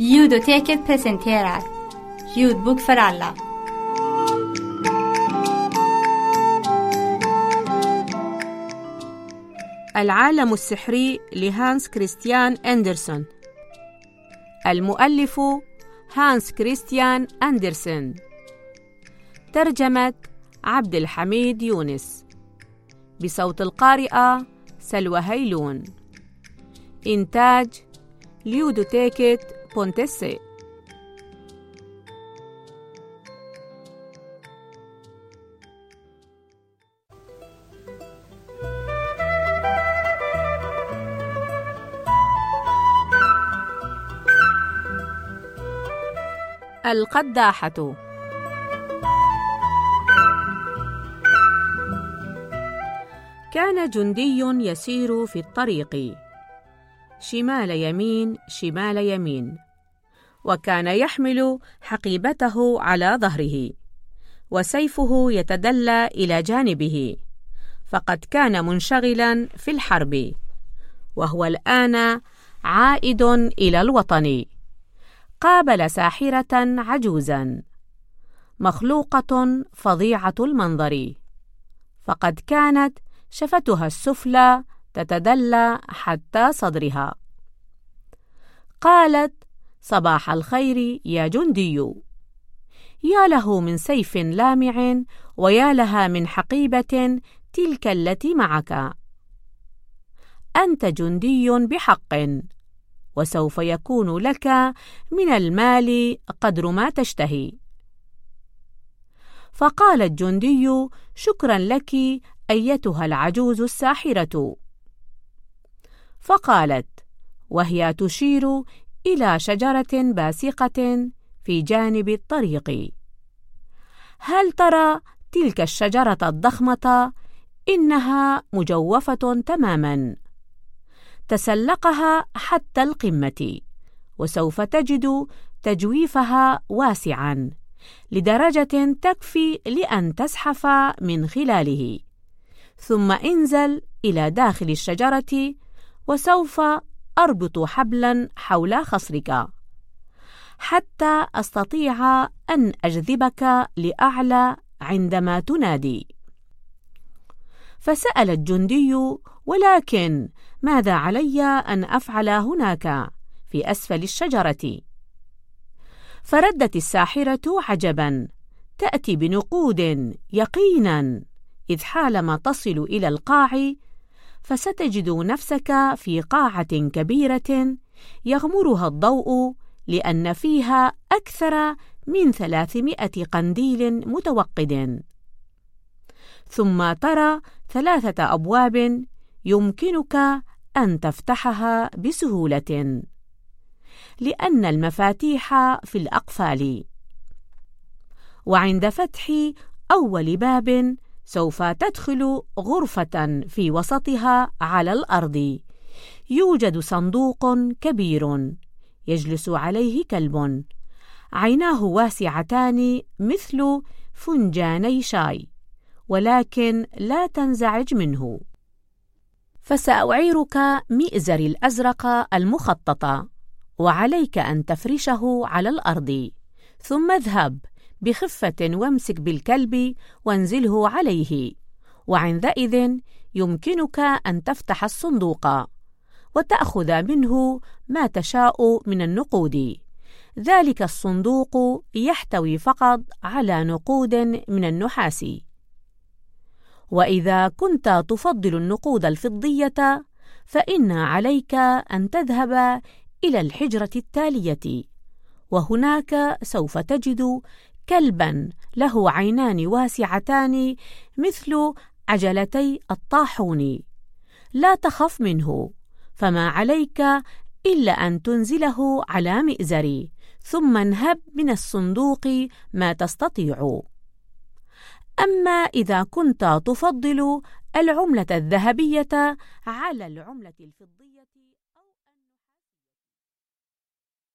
Ljudoteket presenterar Ljudbok för alla. العالم السحري لهانس كريستيان أندرسون. المؤلف هانس كريستيان أندرسون. ترجمة عبد الحميد يونس. بصوت القارئة سلوى هيلون. إنتاج ليودوتيكت بونتسي. القداحة. كان جندي يسير في الطريق شمال يمين شمال يمين، وكان يحمل حقيبته على ظهره وسيفه يتدلى إلى جانبه، فقد كان منشغلا في الحرب، وهو الآن عائد إلى الوطن. قابل ساحرة عجوزا مخلوقة فظيعة المنظر، فقد كانت شفتها السفلى تتدلى حتى صدرها. قالت: صباح الخير يا جندي. يا له من سيف لامع، ويا لها من حقيبة تلك التي معك. أنت جندي بحق، وسوف يكون لك من المال قدر ما تشتهي. فقال الجندي: شكرا لك أيتها العجوز الساحرة. فقالت وهي تشير إلى شجرة باسقة في جانب الطريق: هل ترى تلك الشجرة الضخمة؟ إنها مجوفة تماما، تسلقها حتى القمة، وسوف تجد تجويفها واسعا لدرجة تكفي لأن تزحف من خلاله، ثم انزل إلى داخل الشجرة، وسوف أربط حبلا حول خصرك حتى أستطيع أن أجذبك لأعلى عندما تنادي. فسأل الجندي: ولكن ماذا علي أن أفعل هناك في أسفل الشجرة؟ فردت الساحرة عجبا: تأتي بنقود يقينا، إذ حالما تصل إلى القاع فستجد نفسك في قاعة كبيرة يغمرها الضوء، لأن فيها أكثر من 300 قنديل متوقد، ثم ترى 3 أبواب يمكنك أن تفتحها بسهولة، لأن المفاتيح في الأقفال. وعند فتح أول باب سوف تدخل غرفة في وسطها على الأرض يوجد صندوق كبير يجلس عليه كلب، عيناه واسعتان مثل فنجاني شاي، ولكن لا تنزعج منه. فسأعيرك مئزري الأزرق المخطط، وعليك أن تفرشه على الأرض، ثم اذهب بخفة وامسك بالكلب وانزله عليه، وعندئذ يمكنك أن تفتح الصندوق وتأخذ منه ما تشاء من النقود. ذلك الصندوق يحتوي فقط على نقود من النحاس. وإذا كنت تفضل النقود الفضية فإن عليك أن تذهب إلى الحجرة التالية، وهناك سوف تجد كلبا له عينان واسعتان مثل عجلتي الطاحون. لا تخف منه، فما عليك إلا أن تنزله على مئزري، ثم انهب من الصندوق ما تستطيع. أما إذا كنت تفضل العملة الذهبية على العملة الفضية